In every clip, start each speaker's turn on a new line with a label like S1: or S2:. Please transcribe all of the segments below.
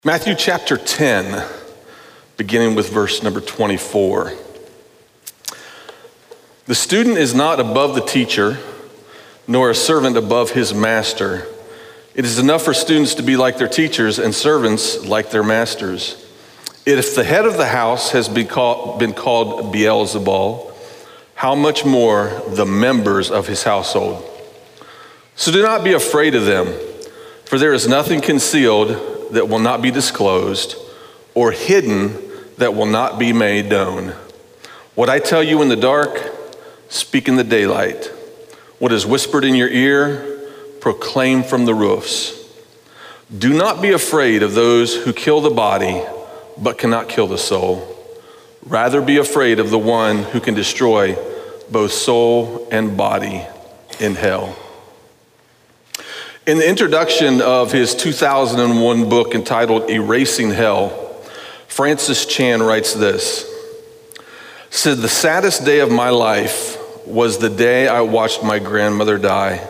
S1: Matthew chapter 10, beginning with verse number 24. The student is not above the teacher, nor a servant above his master. It is enough for students to be like their teachers and servants like their masters. If the head of the house has been called Beelzebul, how much more the members of his household? So do not be afraid of them, for there is nothing concealed that will not be disclosed, or hidden that will not be made known. What I tell you in the dark, speak in the daylight. What is whispered in your ear, proclaim from the roofs. Do not be afraid of those who kill the body, but cannot kill the soul. Rather be afraid of the one who can destroy both soul and body in hell. In the introduction of his 2001 book entitled Erasing Hell, Francis Chan writes this, said, "The saddest day of my life was the day I watched my grandmother die.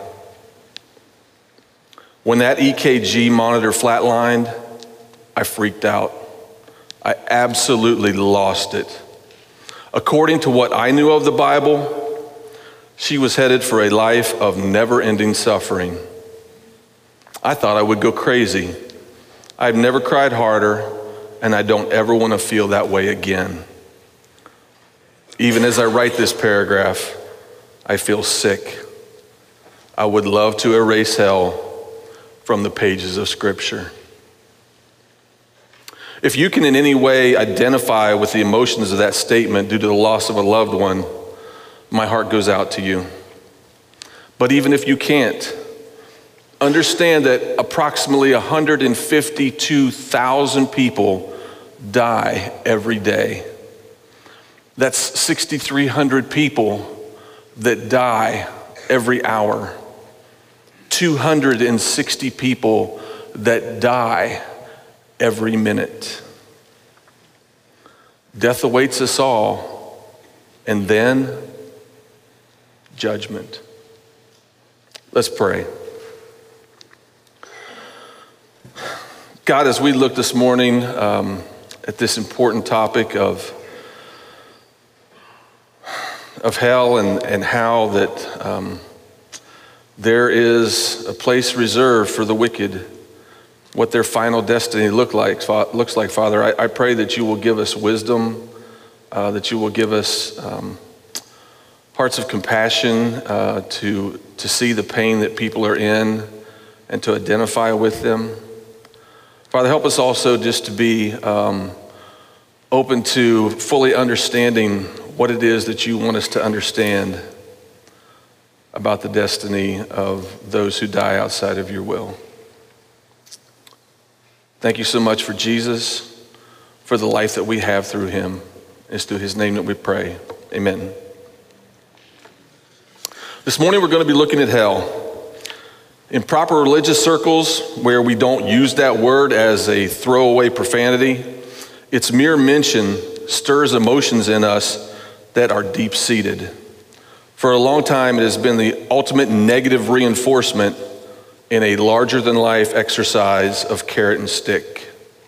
S1: When that EKG monitor flatlined, I freaked out. I absolutely lost it. According to what I knew of the Bible, she was headed for a life of never-ending suffering. I thought I would go crazy. I've never cried harder, and I don't ever want to feel that way again. Even as I write this paragraph, I feel sick. I would love to erase hell from the pages of Scripture." If you can in any way identify with the emotions of that statement due to the loss of a loved one, my heart goes out to you. But even if you can't, understand that approximately 152,000 people die every day. That's 6,300 people that die every hour. 260 people that die every minute. Death awaits us all, and then judgment. Let's pray. God, as we look this morning at this important topic of hell and how that there is a place reserved for the wicked, what their final destiny looks like, Father, I pray that you will give us wisdom, that you will give us hearts of compassion to see the pain that people are in and to identify with them. Father, help us also just to be open to fully understanding what it is that you want us to understand about the destiny of those who die outside of your will. Thank you so much for Jesus, for the life that we have through him. It's through his name that we pray. Amen. This morning we're going to be looking at hell. In proper religious circles, where we don't use that word as a throwaway profanity, its mere mention stirs emotions in us that are deep-seated. For a long time, it has been the ultimate negative reinforcement in a larger-than-life exercise of carrot and stick.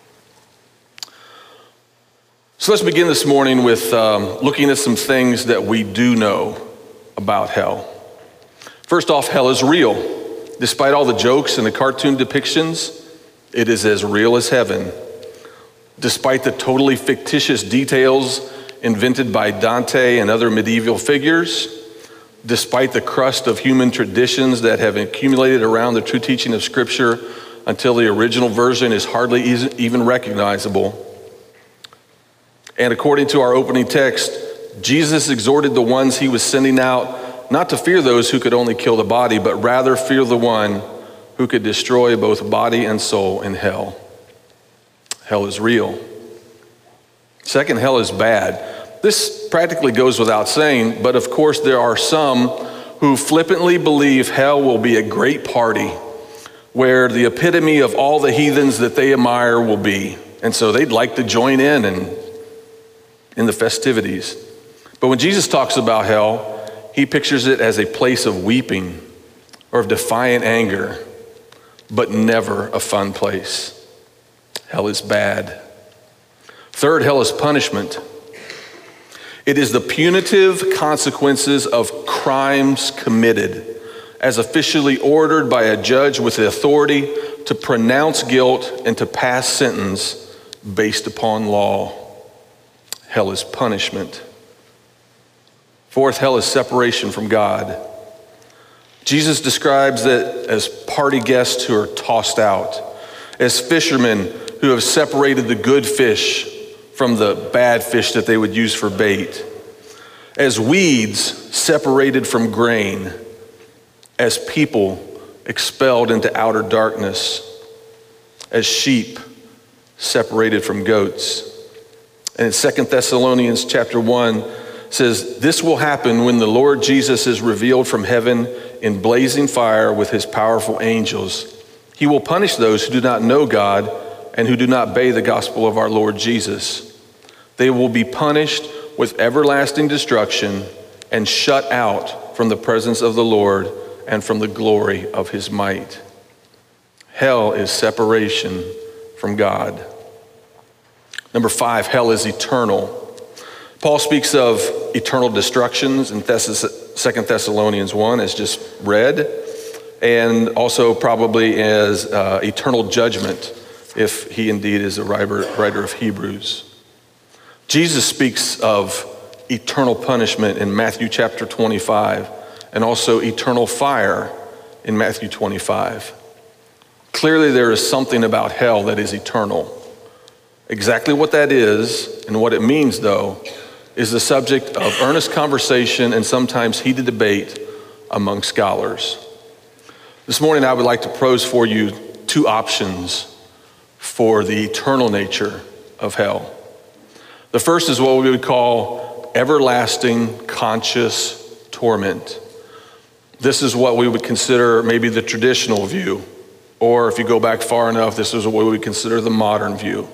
S1: So let's begin this morning with looking at some things that we do know about hell. First off, hell is real. Despite all the jokes and the cartoon depictions, it is as real as heaven. Despite the totally fictitious details invented by Dante and other medieval figures, despite the crust of human traditions that have accumulated around the true teaching of Scripture until the original version is hardly even recognizable. And according to our opening text, Jesus exhorted the ones he was sending out not to fear those who could only kill the body, but rather fear the one who could destroy both body and soul in hell. Hell is real. Second, hell is bad. This practically goes without saying, but of course there are some who flippantly believe hell will be a great party where the epitome of all the heathens that they admire will be. And so they'd like to join in the festivities. But when Jesus talks about hell, he pictures it as a place of weeping or of defiant anger, but never a fun place. Hell is bad. Third, hell is punishment. It is the punitive consequences of crimes committed, as officially ordered by a judge with the authority to pronounce guilt and to pass sentence based upon law. Hell is punishment. Fourth, hell is separation from God. Jesus describes it as party guests who are tossed out, as fishermen who have separated the good fish from the bad fish that they would use for bait, as weeds separated from grain, as people expelled into outer darkness, as sheep separated from goats. And in 2 Thessalonians chapter 1 says, this will happen when the Lord Jesus is revealed from heaven in blazing fire with his powerful angels. He will punish those who do not know God and who do not obey the gospel of our Lord Jesus. They will be punished with everlasting destruction and shut out from the presence of the Lord and from the glory of his might. Hell is separation from God. Number 5, hell is eternal. Paul speaks of eternal destructions in 2 Thessalonians 1, as just read, and also probably as eternal judgment, if he indeed is a writer of Hebrews. Jesus speaks of eternal punishment in Matthew chapter 25, and also eternal fire in Matthew 25. Clearly there is something about hell that is eternal. Exactly what that is and what it means, though, is the subject of earnest conversation and sometimes heated debate among scholars. This morning I would like to pose for you two options for the eternal nature of hell. The first is what we would call everlasting conscious torment. This is what we would consider maybe the traditional view, or if you go back far enough, this is what we would consider the modern view.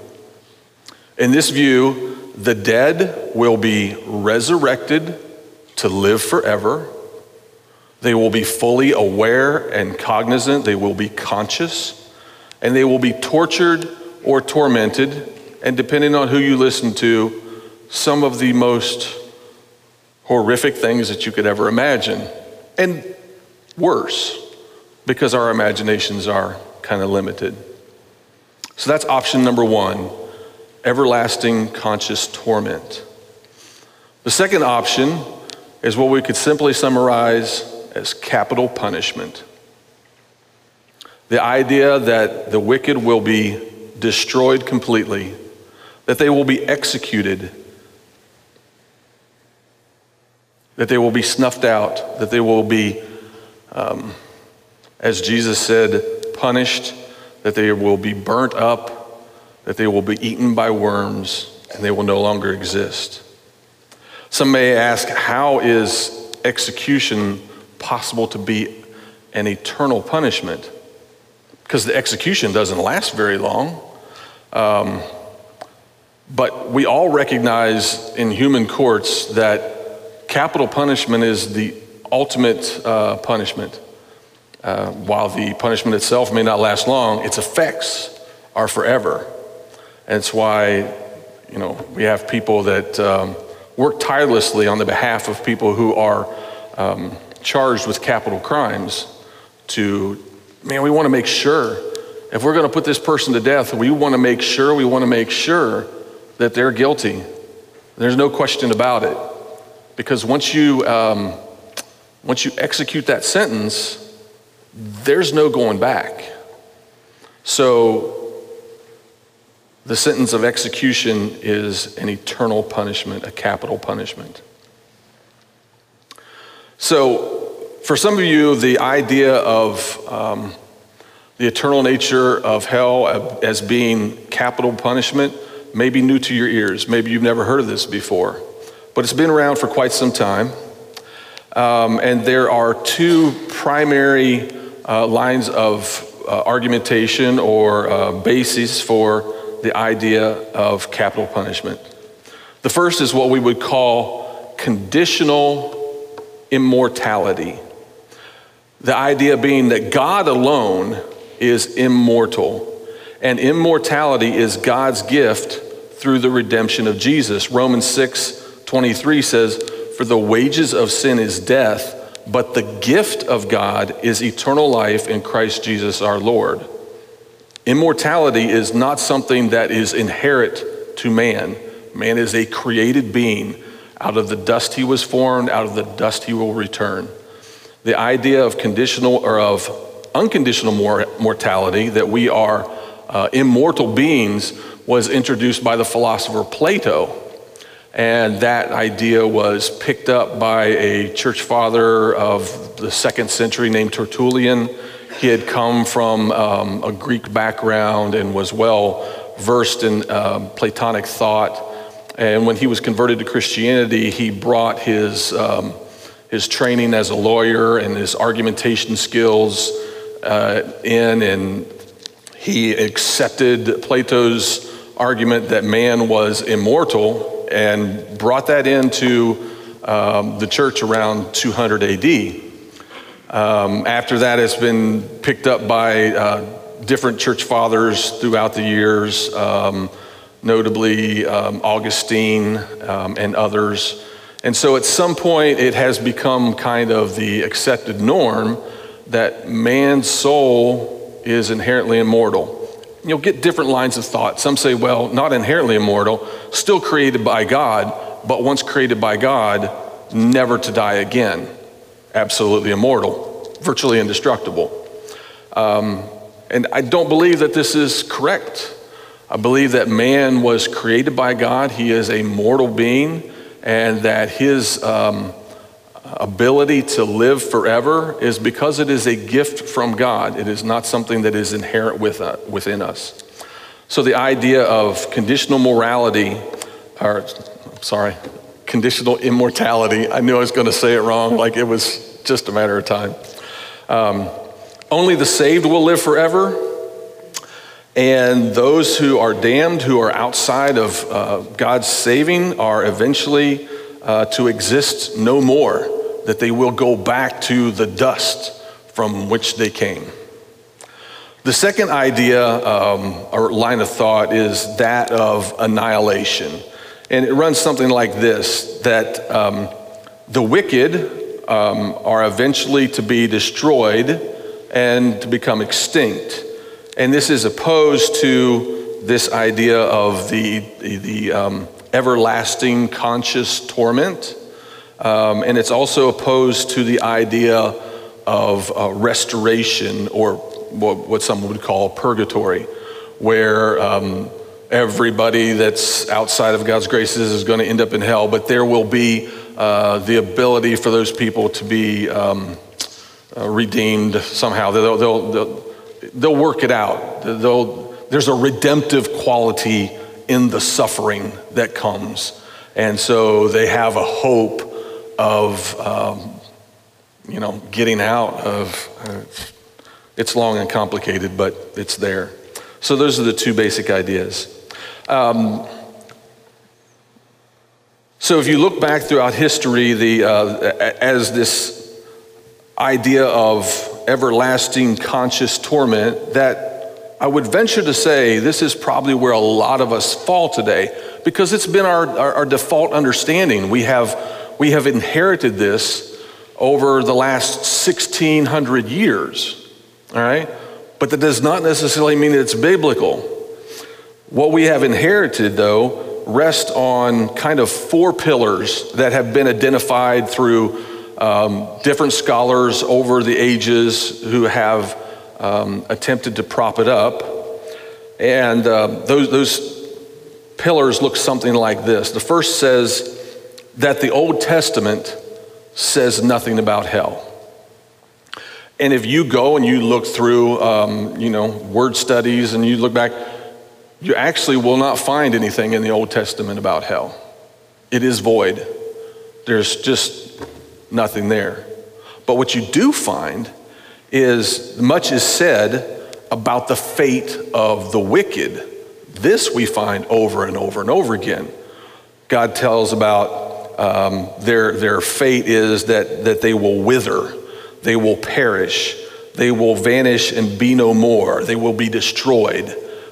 S1: In this view, the dead will be resurrected to live forever. They will be fully aware and cognizant. They will be conscious, and they will be tortured or tormented, and depending on who you listen to, some of the most horrific things that you could ever imagine, and worse, because our imaginations are kind of limited. So that's option number 1, everlasting conscious torment. The second option is what we could simply summarize as capital punishment. The idea that the wicked will be destroyed completely, that they will be executed, that they will be snuffed out, that they will be, as Jesus said, punished, that they will be burnt up, that they will be eaten by worms, and they will no longer exist. Some may ask, how is execution possible to be an eternal punishment? Because the execution doesn't last very long. But we all recognize in human courts that capital punishment is the ultimate punishment. While the punishment itself may not last long, its effects are forever. And it's why, we have people that work tirelessly on the behalf of people who are charged with capital crimes we want to make sure, if we're going to put this person to death, we want to make sure that they're guilty. There's no question about it. Because once you execute that sentence, there's no going back. So the sentence of execution is an eternal punishment, a capital punishment. So for some of you, the idea of the eternal nature of hell as being capital punishment may be new to your ears. Maybe you've never heard of this before, but it's been around for quite some time. And there are two primary lines of argumentation or bases for the idea of capital punishment. The first is what we would call conditional immortality. The idea being that God alone is immortal, And immortality is God's gift through the redemption of Jesus. Romans 6:23 says, "For the wages of sin is death, but the gift of God is eternal life in Christ Jesus our Lord." Immortality is not something that is inherent to man. Man is a created being. Out of the dust he was formed, out of the dust he will return. The idea of conditional or of unconditional mortality, that we are immortal beings, was introduced by the philosopher Plato. And that idea was picked up by a church father of the 2nd century named Tertullian. He had come from a Greek background and was well versed in Platonic thought. And when he was converted to Christianity, he brought his training as a lawyer and his argumentation skills in, and he accepted Plato's argument that man was immortal and brought that into the church around 200 AD. After that, it's been picked up by different church fathers throughout the years, notably Augustine and others. And so at some point, it has become kind of the accepted norm that man's soul is inherently immortal. You'll get different lines of thought. Some say, well, not inherently immortal, still created by God, but once created by God, never to die again. Absolutely immortal, virtually indestructible. And I don't believe that this is correct. I believe that man was created by God. He is a mortal being, and that his ability to live forever is because it is a gift from God. It is not something that is inherent within us. So the idea of conditional immortality, I knew I was going to say it wrong, like it was just a matter of time. Only the saved will live forever. And those who are damned, who are outside of God's saving, are eventually to exist no more, that they will go back to the dust from which they came. The second idea or line of thought is that of annihilation. And it runs something like this, that the wicked are eventually to be destroyed and to become extinct. And this is opposed to this idea of the everlasting conscious torment. And it's also opposed to the idea of restoration, or what some would call purgatory, where everybody that's outside of God's graces is going to end up in hell, but there will be the ability for those people to be redeemed somehow. They'll work it out. There's a redemptive quality in the suffering that comes. And so they have a hope of, getting out of, it's long and complicated, but it's there. So those are the two basic ideas. So if you look back throughout history, as this idea of everlasting conscious torment, that I would venture to say this is probably where a lot of us fall today, because it's been our default understanding. We have inherited this over the last 1,600 years, all right? But that does not necessarily mean that it's biblical. What we have inherited, though, rests on kind of four pillars that have been identified through different scholars over the ages who have attempted to prop it up. And those pillars look something like this. The first says that the Old Testament says nothing about hell. And if you go and you look through, word studies, and you look back, you actually will not find anything in the Old Testament about hell. It is void. There's just nothing there. But what you do find is much is said about the fate of the wicked. This we find over and over and over again. God tells about their fate is that they will wither, they will perish, they will vanish and be no more, they will be destroyed,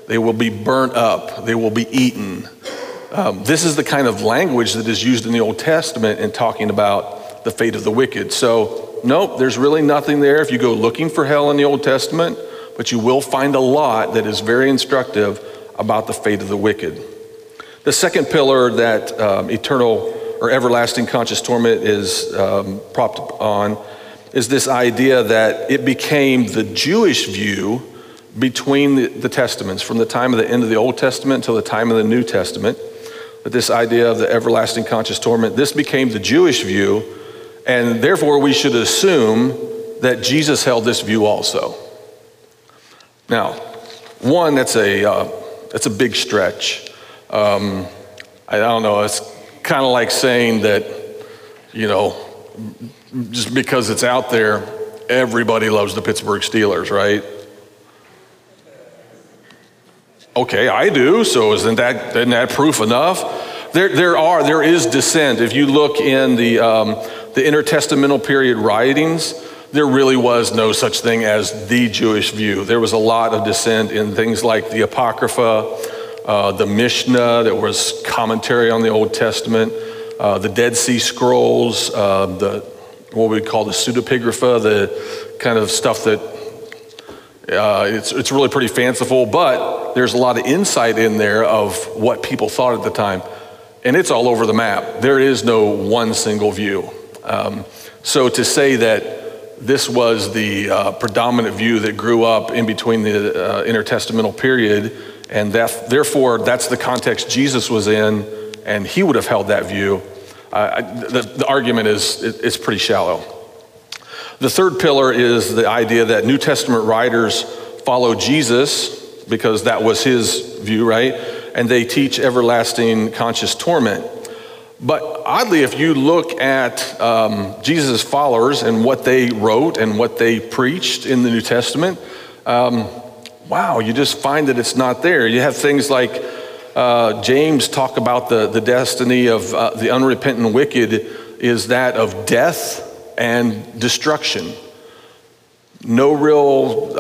S1: They will be burnt up. They will be eaten. This is the kind of language that is used in the Old Testament in talking about the fate of the wicked. So, nope, there's really nothing there if you go looking for hell in the Old Testament, but you will find a lot that is very instructive about the fate of the wicked. The second pillar that eternal or everlasting conscious torment is propped on is this idea that it became the Jewish view between the testaments, from the time of the end of the Old Testament until the time of the New Testament. But this idea of the everlasting conscious torment, this became the Jewish view, and therefore we should assume that Jesus held this view also. Now, one, that's a big stretch. I don't know, it's kind of like saying that, just because it's out there, everybody loves the Pittsburgh Steelers, right? Okay, I do, so isn't that proof enough? There is dissent. If you look in the intertestamental period writings, there really was no such thing as the Jewish view. There was a lot of dissent in things like the Apocrypha, the Mishnah, that was commentary on the Old Testament, the Dead Sea Scrolls, what we call the pseudepigrapha, the kind of stuff that it's really pretty fanciful, but there's a lot of insight in there of what people thought at the time, and it's all over the map. There is no one single view. So to say that this was the predominant view that grew up in between the intertestamental period, and therefore that's the context Jesus was in, and he would have held that view, the argument is pretty shallow. The third pillar is the idea that New Testament writers follow Jesus because that was his view, right? And they teach everlasting conscious torment. But oddly, if you look at Jesus' followers and what they wrote and what they preached in the New Testament, wow, you just find that it's not there. You have things like James talk about the destiny of the unrepentant wicked is that of death and destruction. No real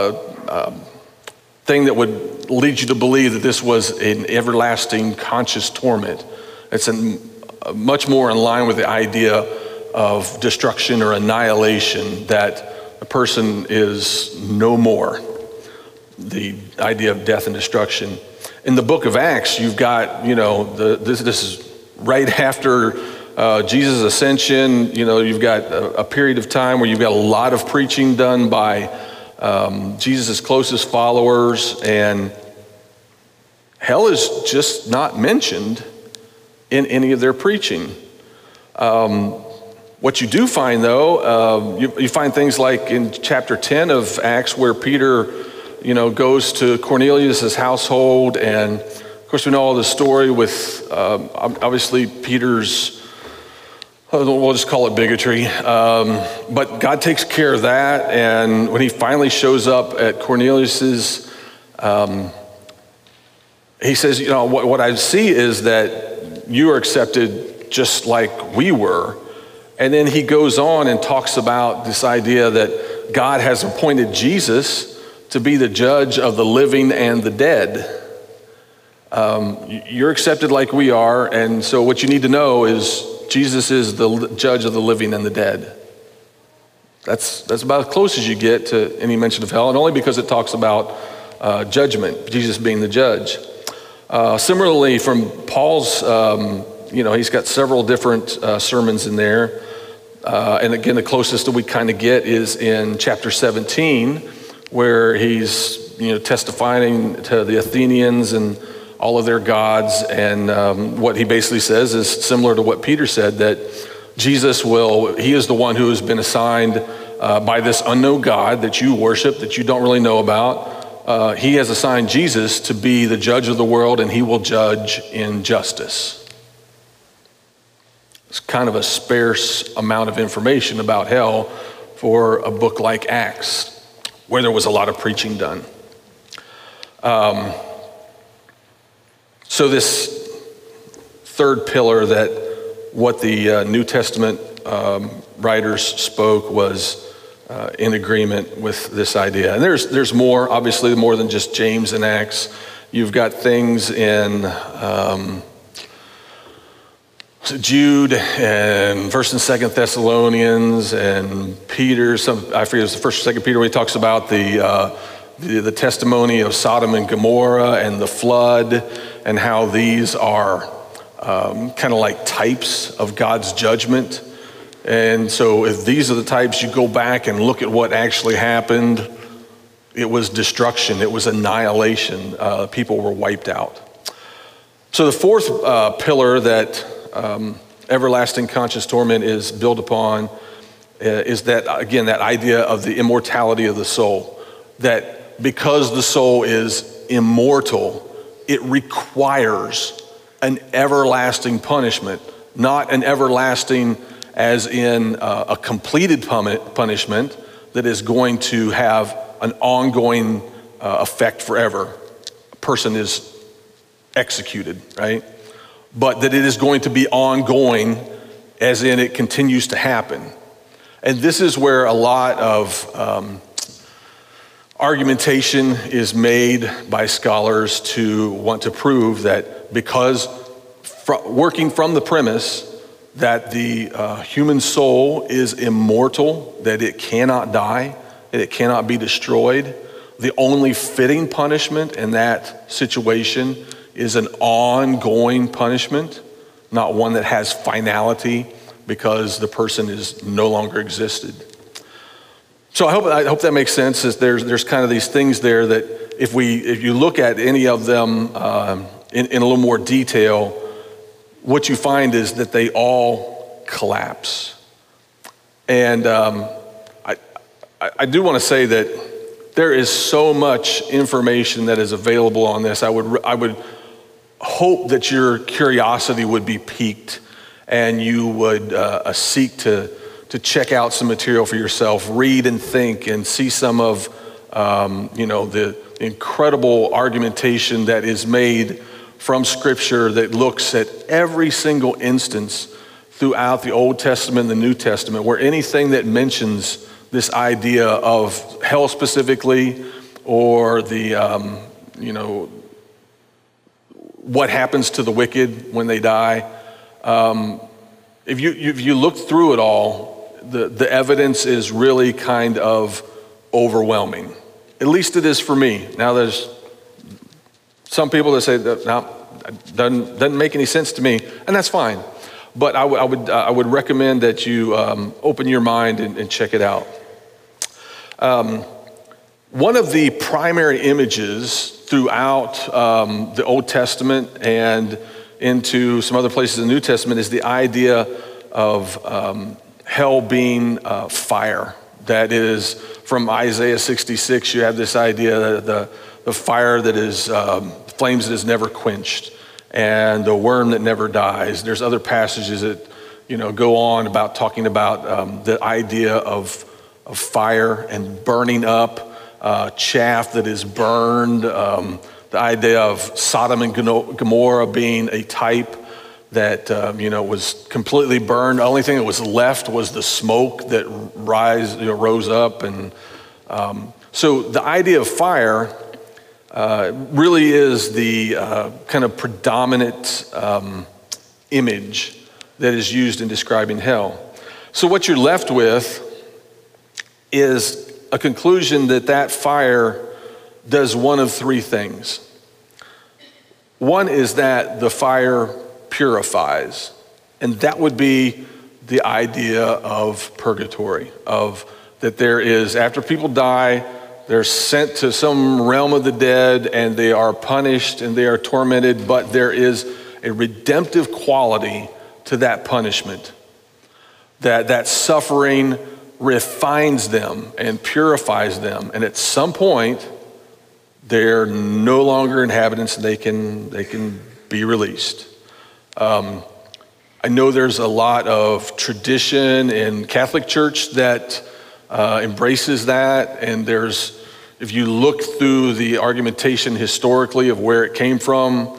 S1: thing that would lead you to believe that this was an everlasting conscious torment. It's much more in line with the idea of destruction or annihilation, that a person is no more. The idea of death and destruction. In the book of Acts, you've got, this is right after Jesus' ascension. You've got a period of time where you've got a lot of preaching done by Jesus' closest followers, and hell is just not mentioned in any of their preaching. What you do find, though, you find things like in chapter 10 of Acts where Peter goes to Cornelius' household, and of course we know all the story with obviously Peter's, we'll just call it bigotry, but God takes care of that. And when he finally shows up at Cornelius's, he says, what I see is that you are accepted just like we were. And then he goes on and talks about this idea that God has appointed Jesus to be the judge of the living and the dead. You're accepted like we are, and so what you need to know is Jesus is the judge of the living and the dead. That's about as close as you get to any mention of hell, and only because it talks about judgment, Jesus being the judge. Similarly, from Paul's, he's got several different sermons in there, and again, the closest that we kind of get is in chapter 17, where he's testifying to the Athenians and all of their gods, and what he basically says is similar to what Peter said, that Jesus he is the one who has been assigned by this unknown God that you worship, that you don't really know about. He has assigned Jesus to be the judge of the world, and he will judge in justice. It's kind of a sparse amount of information about hell for a book like Acts, where there was a lot of preaching done. So this third pillar, that what the New Testament writers spoke was in agreement with this idea. And there's more, obviously, more than just James and Acts. You've got things in Jude and 1st and 2nd Thessalonians and Peter. I forget, it was the 1st or 2nd Peter, where he talks about the testimony of Sodom and Gomorrah and the flood, and how these are kind of like types of God's judgment. And so if these are the types, you go back and look at what actually happened. It was destruction. It was annihilation. People were wiped out. So the fourth pillar that everlasting conscious torment is built upon is that, again, that idea of the immortality of the soul. That because the soul is immortal, it requires an everlasting punishment, not an everlasting as in a completed punishment that is going to have an ongoing effect forever. A person is executed, right? But that it is going to be ongoing, as in it continues to happen. And this is where a lot of argumentation is made by scholars to want to prove that because working from the premise that the human soul is immortal, that it cannot die, that it cannot be destroyed, the only fitting punishment in that situation is an ongoing punishment, not one that has finality because the person is no longer existed. So I hope that makes sense. Is there's kind of these things there that if you look at any of them in a little more detail, what you find is that they all collapse. And I do want to say that there is so much information that is available on this. I would hope that your curiosity would be piqued and you would seek to check out some material for yourself, read and think and see some of the incredible argumentation that is made from Scripture that looks at every single instance throughout the Old Testament and the New Testament where anything that mentions this idea of hell specifically, or the what happens to the wicked when they die. If you look through it all, the evidence is really kind of overwhelming. At least it is for me. Now there's some people that say that doesn't make any sense to me, and that's fine. But I would recommend that you open your mind and check it out. One of the primary images throughout the Old Testament and into some other places in the New Testament is the idea of hell being fire. That is, from Isaiah 66, you have this idea that the fire that is flames that is never quenched, and the worm that never dies. There's other passages that go on about talking about the idea of fire and burning up, chaff that is burned, the idea of Sodom and Gomorrah being a type that was completely burned. The only thing that was left was the smoke that rose up, and so the idea of fire really is the kind of predominant image that is used in describing hell. So what you're left with is a conclusion that fire does one of three things. One is that the fire purifies, and that would be the idea of purgatory, of that there is, after people die, they're sent to some realm of the dead and they are punished and they are tormented, but there is a redemptive quality to that punishment. That suffering refines them and purifies them, and at some point they're no longer inhabitants and they can be released. I know there's a lot of tradition in Catholic Church that embraces that, and if you look through the argumentation historically of where it came from,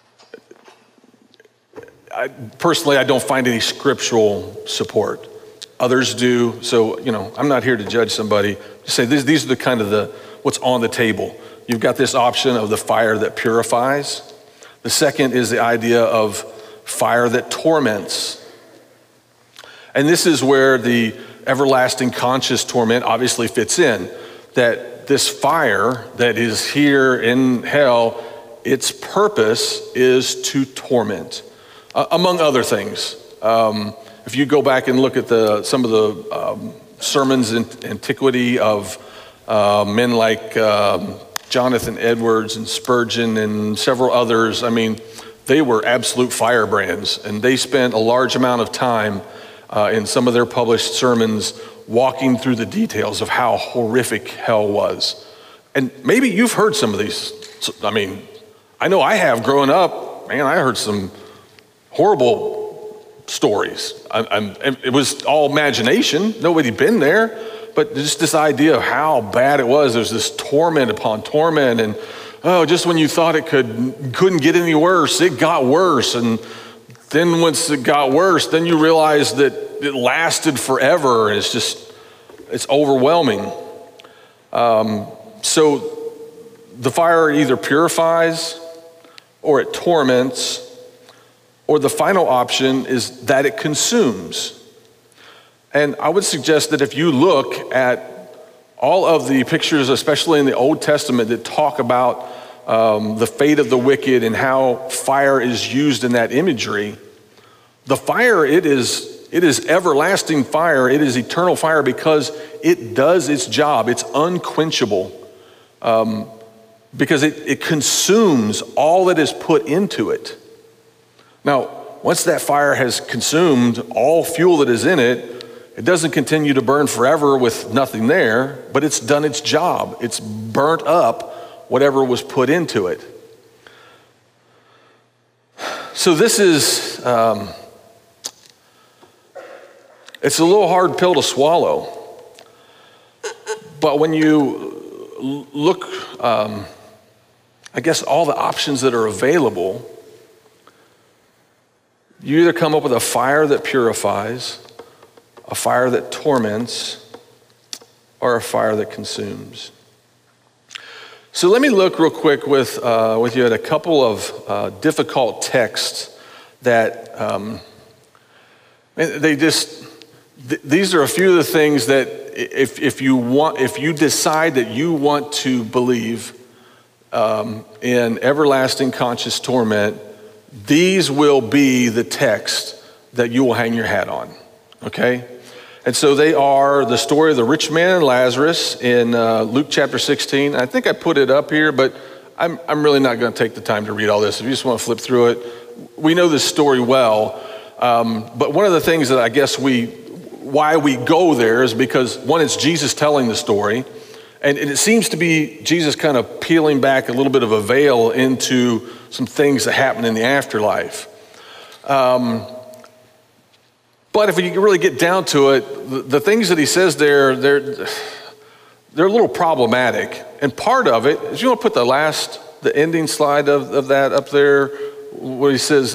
S1: personally, I don't find any scriptural support. Others do. So, I'm not here to judge somebody. Just say these are the kind of what's on the table. You've got this option of the fire that purifies. The second is the idea of fire that torments. And this is where the everlasting conscious torment obviously fits in. That this fire that is here in hell, its purpose is to torment, among other things. If you go back and look at some of the sermons in antiquity of men like Jonathan Edwards and Spurgeon and several others, they were absolute firebrands, and they spent a large amount of time in some of their published sermons walking through the details of how horrific hell was. And maybe you've heard some of these. I know I have growing up. Man, I heard some horrible stories. It was all imagination. Nobody been there. But just this idea of how bad it was. There's this torment upon torment. And just when you thought it couldn't get any worse, it got worse. And then once it got worse, then you realize that it lasted forever. And it's overwhelming. So the fire either purifies or it torments, or the final option is that it consumes. And I would suggest that if you look at all of the pictures, especially in the Old Testament, that talk about the fate of the wicked and how fire is used in that imagery, the fire, it is everlasting fire. It is eternal fire because it does its job. It's unquenchable. Because it consumes all that is put into it. Now, once that fire has consumed all fuel that is in it, it doesn't continue to burn forever with nothing there, but it's done its job. It's burnt up whatever was put into it. So this is, it's a little hard pill to swallow. But when you look, I guess all the options that are available, you either come up with a fire that purifies, a fire that torments, or a fire that consumes. So let me look real quick with you at a couple of difficult texts that these are a few of the things that if you decide that you want to believe in everlasting conscious torment, these will be the text that you will hang your hat on, okay? And so they are the story of the rich man and Lazarus in Luke chapter 16. I think I put it up here, but I'm really not going to take the time to read all this. If you just want to flip through it, we know this story well. But one of the things that I guess why we go there is because, one, it's Jesus telling the story. And it seems to be Jesus kind of peeling back a little bit of a veil into some things that happen in the afterlife. But if you really get down to it, the things that he says there, they're a little problematic. And part of it is, you want to put the ending slide of that up there, where he says,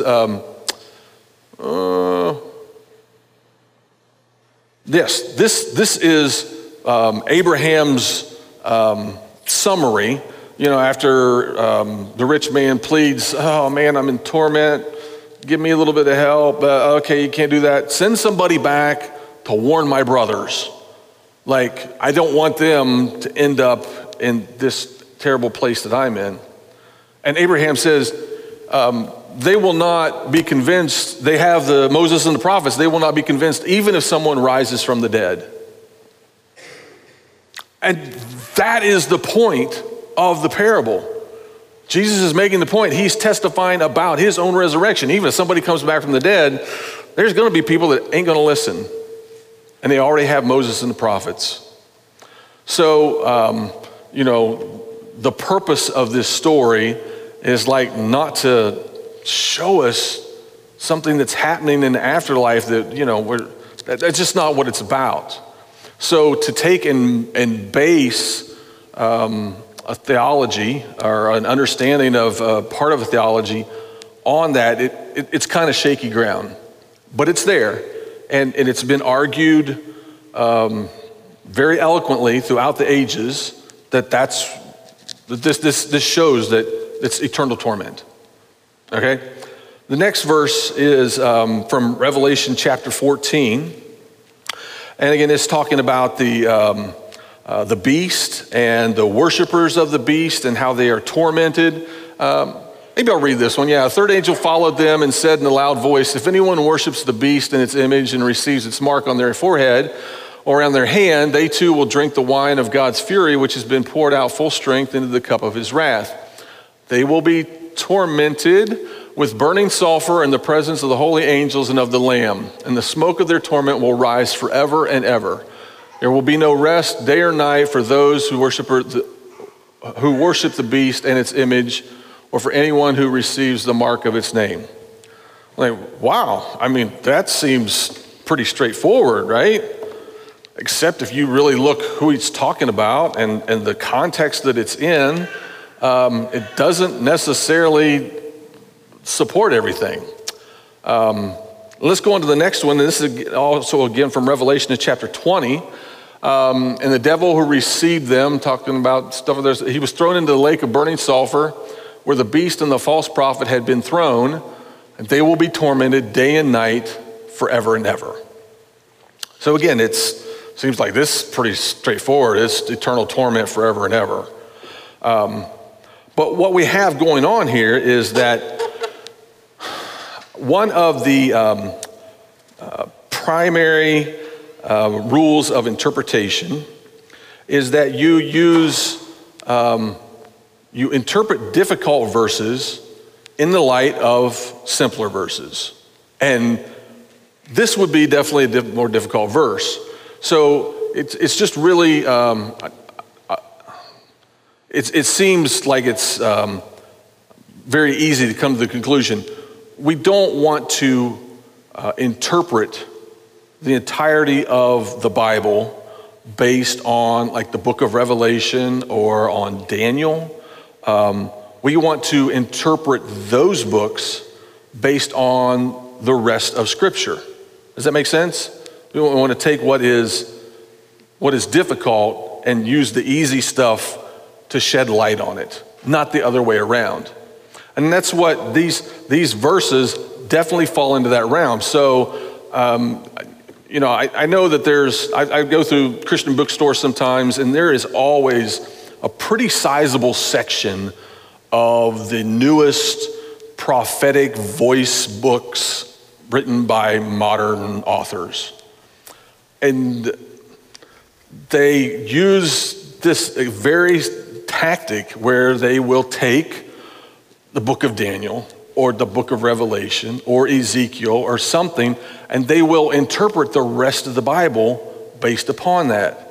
S1: this is Abraham's summary, after the rich man pleads, oh man, I'm in torment, give me a little bit of help. Okay, you can't do that. Send somebody back to warn my brothers. I don't want them to end up in this terrible place that I'm in. And Abraham says, they will not be convinced. They have the Moses and the prophets. They will not be convinced even if someone rises from the dead. And that is the point of the parable. Jesus is making the point. He's testifying about his own resurrection. Even if somebody comes back from the dead, there's going to be people that ain't going to listen. And they already have Moses and the prophets. So, the purpose of this story is not to show us something that's happening in the afterlife that, that's just not what it's about. So to take and base a theology or an understanding of part of a theology on that, it's kind of shaky ground. But it's there. And it's been argued very eloquently throughout the ages that this shows that it's eternal torment. Okay? The next verse is from Revelation chapter 14. And again, it's talking about the beast and the worshipers of the beast and how they are tormented. Maybe I'll read this one. Yeah, a third angel followed them and said in a loud voice, if anyone worships the beast and its image and receives its mark on their forehead or on their hand, they too will drink the wine of God's fury, which has been poured out full strength into the cup of his wrath. They will be tormented with burning sulfur in the presence of the holy angels and of the Lamb, and the smoke of their torment will rise forever and ever. There will be no rest day or night for those who worship the beast and its image, or for anyone who receives the mark of its name. Like, wow, I mean, that seems pretty straightforward, right? Except if you really look who he's talking about and the context that it's in, it doesn't necessarily support everything. Let's go on to the next one. This is also again from Revelation chapter 20. And the devil who received them, talking about stuff of theirs, he was thrown into the lake of burning sulfur where the beast and the false prophet had been thrown, and they will be tormented day and night forever and ever. So again, it seems like this is pretty straightforward. It's eternal torment forever and ever. But what we have going on here is that one of the primary rules of interpretation is that you interpret difficult verses in the light of simpler verses. And this would be definitely a more difficult verse. So it's just really, it seems like it's very easy to come to the conclusion. We don't want to interpret the entirety of the Bible based on like the book of Revelation or on Daniel. We want to interpret those books based on the rest of Scripture. Does that make sense? We want to take what is difficult and use the easy stuff to shed light on it, not the other way around. And that's what these verses definitely fall into that realm. So, I know that I go through Christian bookstores sometimes, and there is always a pretty sizable section of the newest prophetic voice books written by modern authors. And they use this very tactic where they will take the book of Daniel or the book of Revelation or Ezekiel or something, and they will interpret the rest of the Bible based upon that.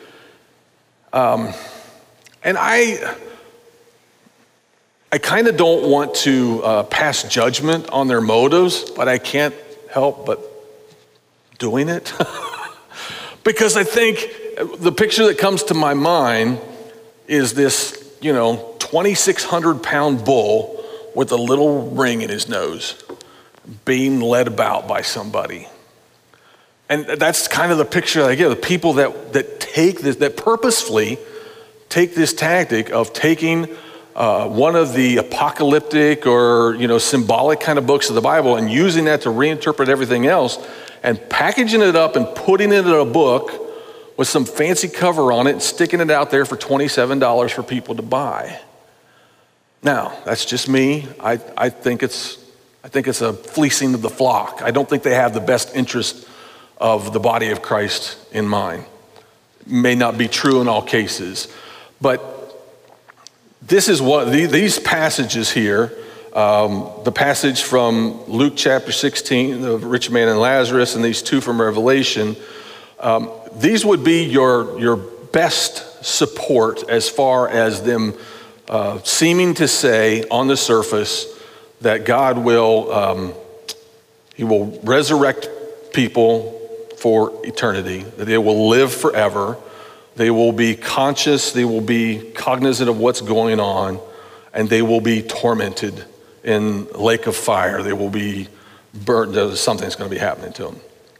S1: And I kind of don't want to pass judgment on their motives, but I can't help but doing it. Because I think the picture that comes to my mind is this, 2,600 pound bull with a little ring in his nose being led about by somebody. And that's kind of the picture that I get. The people that take this, that purposefully take this tactic of taking one of the apocalyptic or symbolic kind of books of the Bible and using that to reinterpret everything else and packaging it up and putting it in a book with some fancy cover on it and sticking it out there for $27 for people to buy. Now, that's just me. I think it's a fleecing of the flock. I don't think they have the best interest of the body of Christ in mind. It may not be true in all cases, but this is what these passages here, the passage from Luke chapter 16, the rich man and Lazarus, and these two from Revelation, these would be your best support as far as them seeming to say on the surface that God will, he will resurrect people for eternity, that they will live forever. They will be conscious, they will be cognizant of what's going on, and they will be tormented in a lake of fire. They will be burned, something's going to be happening to them.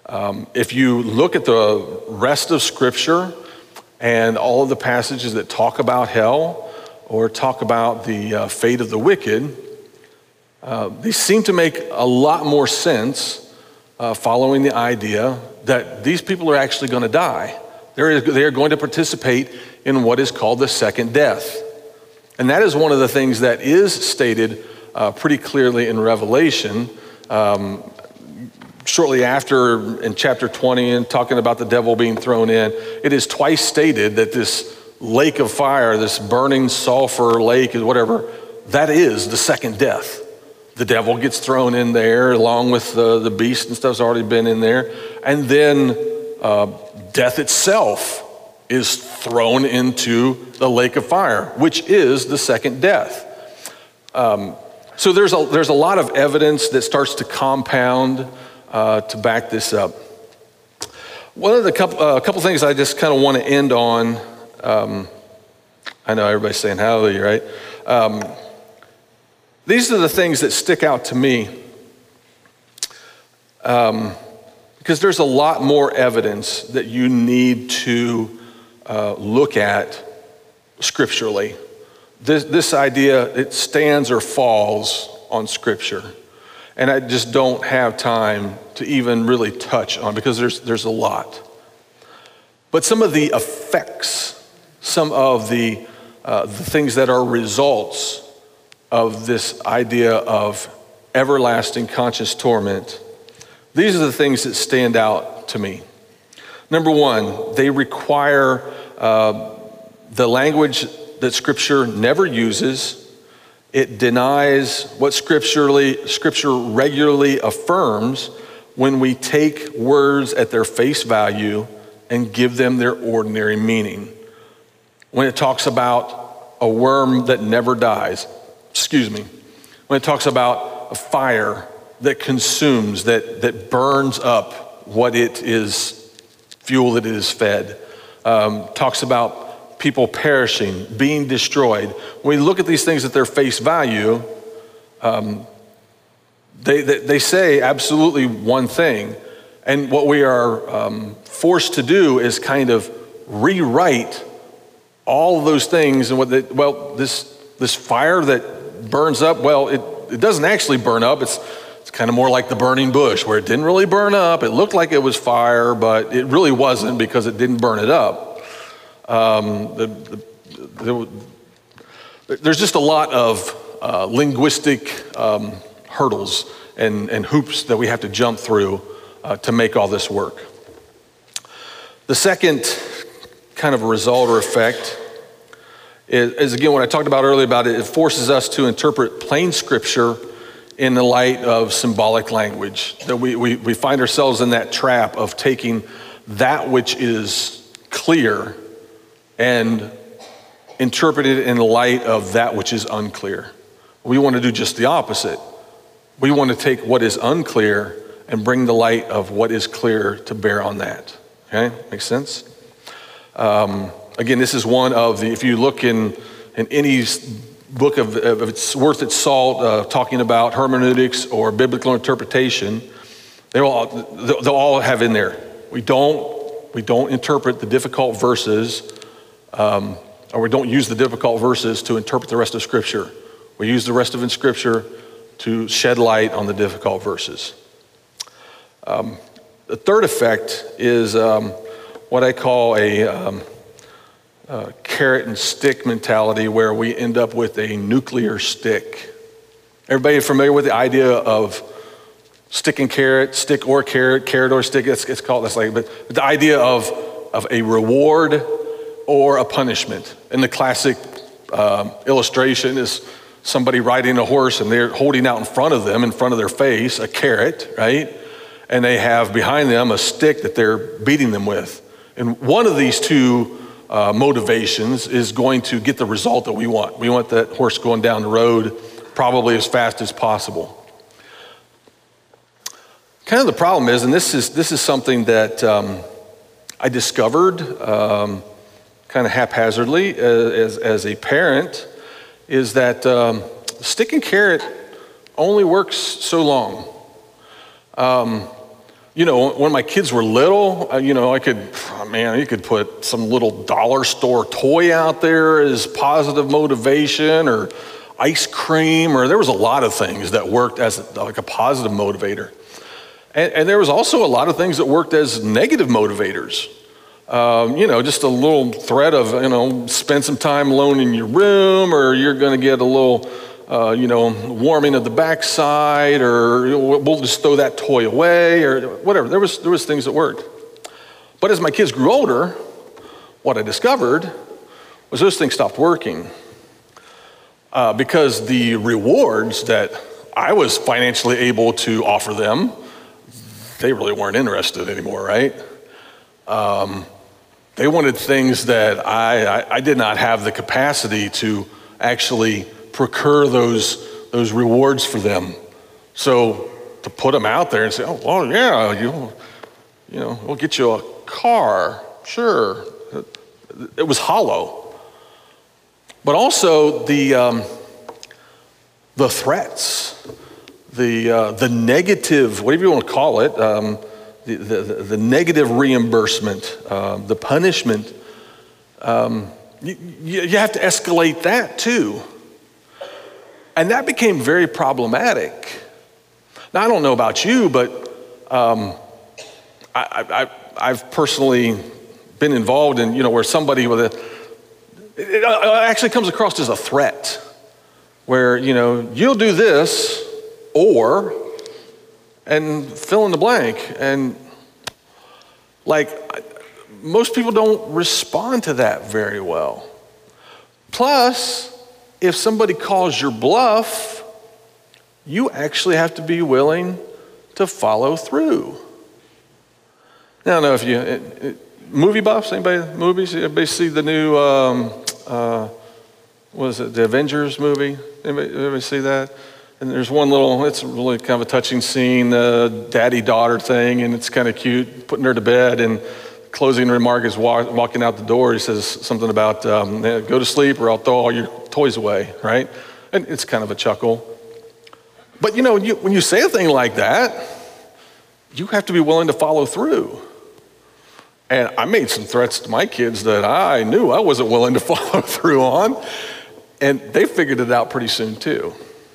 S1: If you look at the rest of Scripture and all of the passages that talk about hell or talk about the fate of the wicked, they seem to make a lot more sense following the idea that these people are actually going to die. They are going to participate in what is called the second death. And that is one of the things that is stated pretty clearly in Revelation. Shortly after, in chapter 20, and talking about the devil being thrown in, it is twice stated that this lake of fire, this burning sulfur lake, whatever, that is the second death. The devil gets thrown in there along with the beast and stuff's already been in there. And then death itself is thrown into the lake of fire, which is the second death. So there's a lot of evidence that starts to compound to back this up. One of the couple things I just kind of want to end on. I know everybody's saying hallelujah, right? These are the things that stick out to me because there's a lot more evidence that you need to look at scripturally. This idea, it stands or falls on Scripture. And I just don't have time to even really touch on because there's a lot. But some of the effects, some of the things that are results of this idea of everlasting conscious torment, these are the things that stand out to me. Number one, they require the language that Scripture never uses. It denies what Scripture regularly affirms when we take words at their face value and give them their ordinary meaning. When it talks about a worm that never dies, when it talks about a fire that consumes, that burns up what it is, fuel that it is fed, talks about people perishing, being destroyed. When we look at these things at their face value, they say absolutely one thing. And what we are forced to do is kind of rewrite all of those things. And this fire that burns up, it doesn't actually burn up. It's kind of more like the burning bush, where it didn't really burn up. It looked like it was fire, but it really wasn't because it didn't burn it up. There's just a lot of linguistic hurdles and hoops that we have to jump through to make all this work. The second kind of result or effect is again, what I talked about earlier about it forces us to interpret plain Scripture in the light of symbolic language. That we find ourselves in that trap of taking that which is clear and interpret it in the light of that which is unclear. We want to do just the opposite. We want to take what is unclear and bring the light of what is clear to bear on that. Okay, makes sense? Again, this is one of the, if you look in any book of it's worth its salt, talking about hermeneutics or biblical interpretation, they'll all have in there. We don't interpret the difficult verses, or we don't use the difficult verses to interpret the rest of Scripture. We use the rest of Scripture to shed light on the difficult verses. The third effect is what I call a carrot and stick mentality, where we end up with a nuclear stick. Everybody familiar with the idea of stick and carrot, stick or carrot, carrot or stick? It's called, but the idea of a reward or a punishment. And the classic illustration is somebody riding a horse and they're holding out in front of their face, a carrot, right? And they have behind them a stick that they're beating them with. And one of these two motivations is going to get the result that we want. We want that horse going down the road probably as fast as possible. Kind of the problem is, and this is something that I discovered kind of haphazardly as a parent, is that stick and carrot only works so long. When my kids were little, you could put some little dollar store toy out there as positive motivation, or ice cream, or there was a lot of things that worked as like a positive motivator. And there was also a lot of things that worked as negative motivators. Just a little threat of, spend some time alone in your room, or you're going to get a little, warming of the backside, or we'll just throw that toy away, or whatever. There was things that worked. But as my kids grew older, what I discovered was those things stopped working. Because the rewards that I was financially able to offer them, they really weren't interested anymore, right? They wanted things that I did not have the capacity to actually procure those rewards for them. So to put them out there and say, oh, well, yeah, we'll get you a car, sure. It was hollow. But also the threats, the negative, whatever you want to call it, the negative reimbursement, the punishment, you have to escalate that too. And that became very problematic. Now, I don't know about you, but I've personally been involved in, where somebody it actually comes across as a threat, where, you'll do this, and fill in the blank. And most people don't respond to that very well. Plus, if somebody calls your bluff, you actually have to be willing to follow through. Now, I don't know if you, movie buffs, anybody see the new, the Avengers movie? Anybody see that? And there's one it's really kind of a touching scene, daddy-daughter thing, and it's kind of cute, putting her to bed, and closing remark is walking out the door. He says something about, go to sleep or I'll throw all your toys away, right? And it's kind of a chuckle. But when you say a thing like that, you have to be willing to follow through. And I made some threats to my kids that I knew I wasn't willing to follow through on, and they figured it out pretty soon too.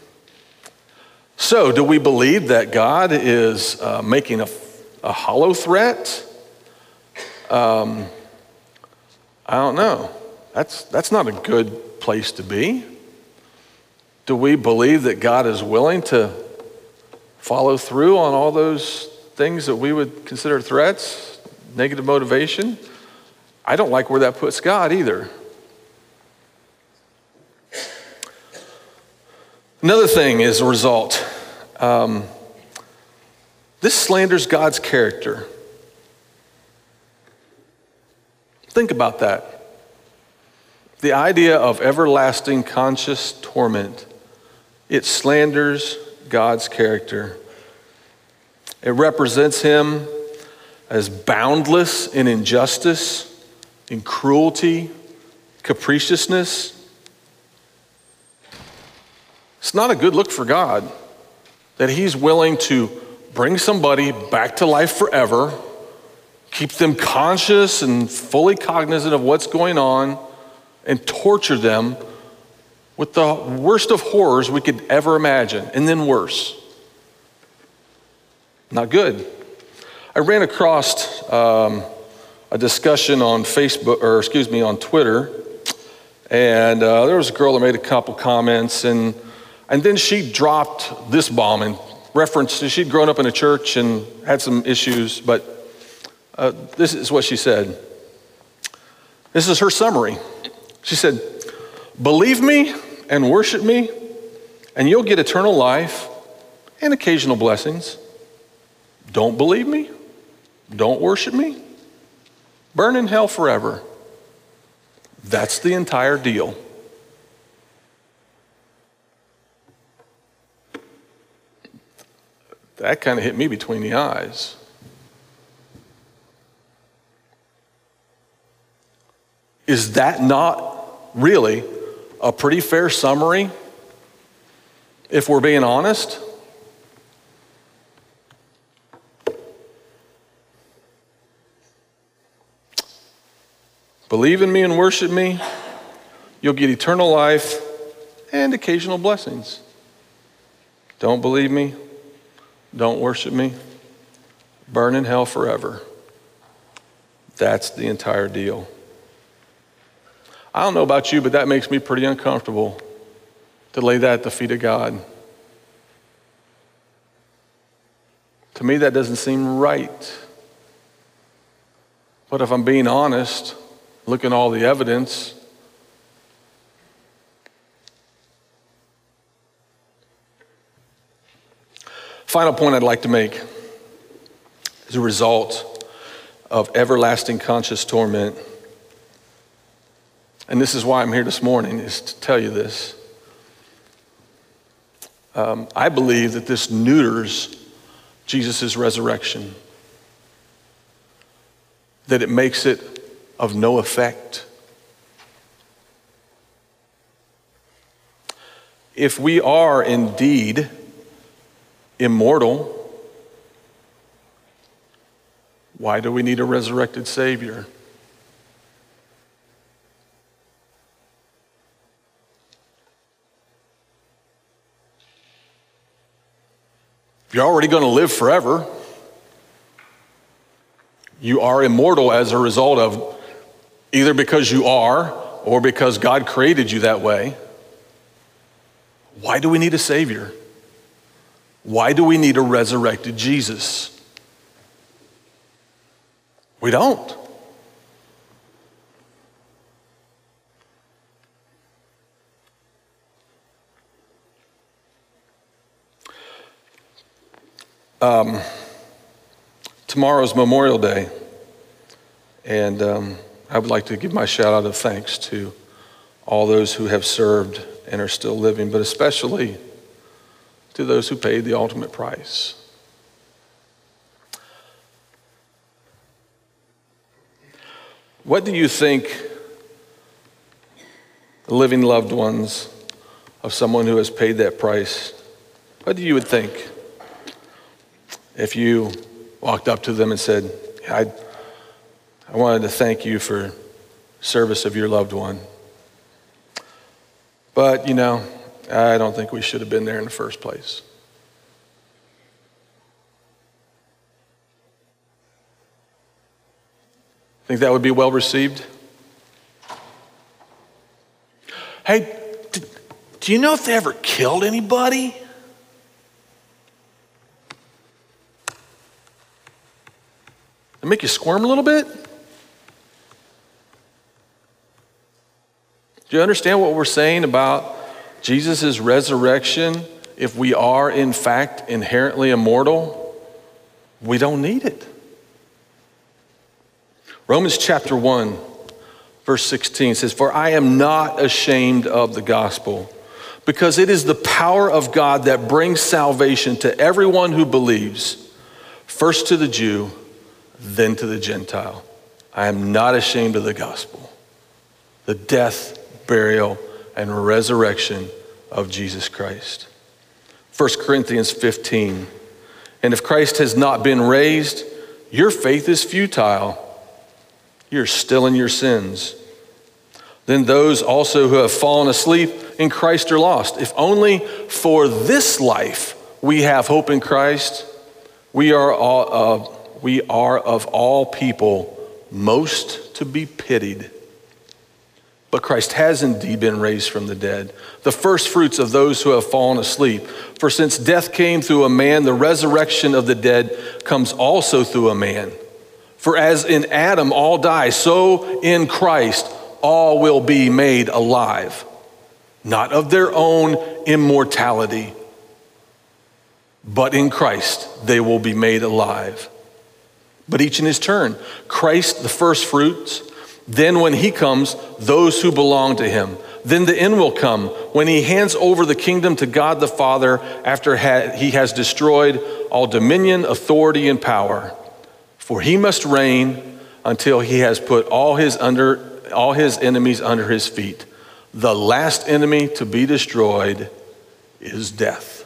S1: So, do we believe that God is making a hollow threat? I don't know. That's not a good place to be. Do we believe that God is willing to follow through on all those things that we would consider threats, negative motivation? I don't like where that puts God either. Another thing is a result. This slanders God's character. Think about that. The idea of everlasting conscious torment, it slanders God's character. It represents him as boundless in injustice, in cruelty, capriciousness. It's not a good look for God that he's willing to bring somebody back to life forever, keep them conscious and fully cognizant of what's going on, and torture them with the worst of horrors we could ever imagine, and then worse. Not good. I ran across a discussion on on Twitter, and there was a girl that made a couple comments, and then she dropped this bomb in reference to, she'd grown up in a church and had some issues, but this is what she said. This is her summary. She said, "Believe me and worship me, and you'll get eternal life and occasional blessings. Don't believe me, don't worship me, burn in hell forever." That's the entire deal. That kind of hit me between the eyes. Is that not really a pretty fair summary, if we're being honest? Believe in me and worship me, you'll get eternal life and occasional blessings. Don't believe me, don't worship me, burn in hell forever. That's the entire deal. I don't know about you, but that makes me pretty uncomfortable to lay that at the feet of God. To me, that doesn't seem right. But if I'm being honest, look at all the evidence, final point I'd like to make is a result of everlasting conscious torment. And this is why I'm here this morning, is to tell you this. I believe that this neuters Jesus' resurrection, that it makes it of no effect. If we are indeed immortal, why do we need a resurrected Savior? If you're already going to live forever, you are immortal as a result of either because you are or because God created you that way. Why do we need a Savior? Why do we need a resurrected Jesus? We don't. Tomorrow's Memorial Day, and I would like to give my shout out of thanks to all those who have served and are still living, but especially to those who paid the ultimate price. What do you think the living loved ones of someone who has paid that price, what do you would think if you walked up to them and said, I wanted to thank you for service of your loved one, but I don't think we should have been there in the first place. Think that would be well received? Hey, do you know if they ever killed anybody? It make you squirm a little bit? Do you understand what we're saying about Jesus' resurrection? If we are in fact inherently immortal, we don't need it. Romans chapter 1, verse 16 says, "For I am not ashamed of the gospel, because it is the power of God that brings salvation to everyone who believes, first to the Jew, then to the Gentile. I am not ashamed of the gospel, the death, burial, and resurrection of Jesus Christ." 1 Corinthians 15, "And if Christ has not been raised, your faith is futile. You're still in your sins. Then those also who have fallen asleep in Christ are lost. If only for this life we have hope in Christ, we are of all people most to be pitied. But Christ has indeed been raised from the dead, the first fruits of those who have fallen asleep. For since death came through a man, the resurrection of the dead comes also through a man. For as in Adam all die, so in Christ all will be made alive, not of their own immortality, but in Christ they will be made alive. But each in his turn, Christ the first fruits, then when he comes, those who belong to him. Then the end will come when he hands over the kingdom to God the Father after he has destroyed all dominion, authority, and power. For he must reign until he has put all his enemies under his feet. The last enemy to be destroyed is death."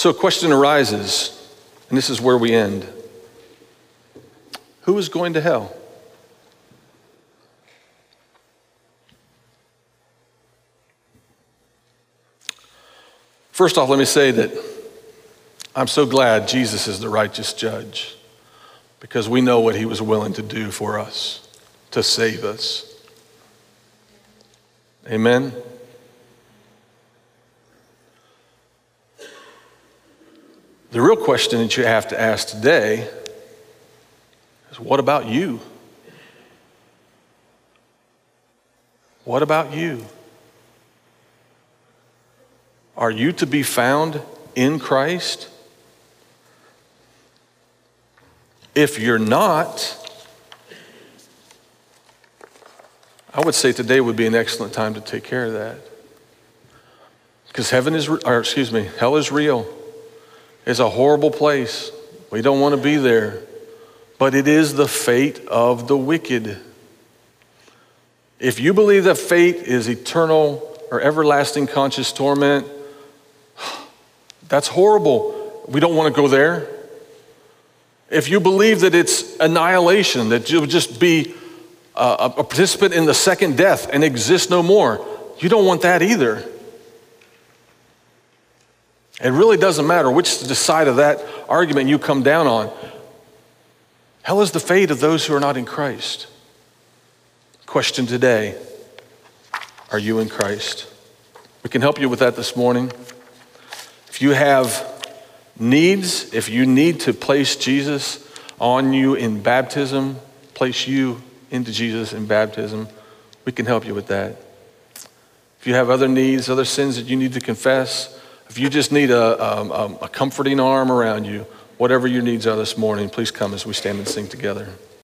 S1: So a question arises, and this is where we end. Who is going to hell? First off, let me say that I'm so glad Jesus is the righteous judge, because we know what he was willing to do for us, to save us. Amen? The real question that you have to ask today is, what about you? What about you? Are you to be found in Christ? If you're not, I would say today would be an excellent time to take care of that. Because hell is real. It's a horrible place. We don't want to be there. But it is the fate of the wicked. If you believe that fate is eternal or everlasting conscious torment, that's horrible. We don't want to go there. If you believe that it's annihilation, that you'll just be a participant in the second death and exist no more, you don't want that either. It really doesn't matter which side of that argument you come down on. Hell is the fate of those who are not in Christ. Question today, are you in Christ? We can help you with that this morning. If you have needs, if you need to place Jesus on you in baptism, place you into Jesus in baptism, we can help you with that. If you have other needs, other sins that you need to confess, if you just need a comforting arm around you, whatever your needs are this morning, please come as we stand and sing together.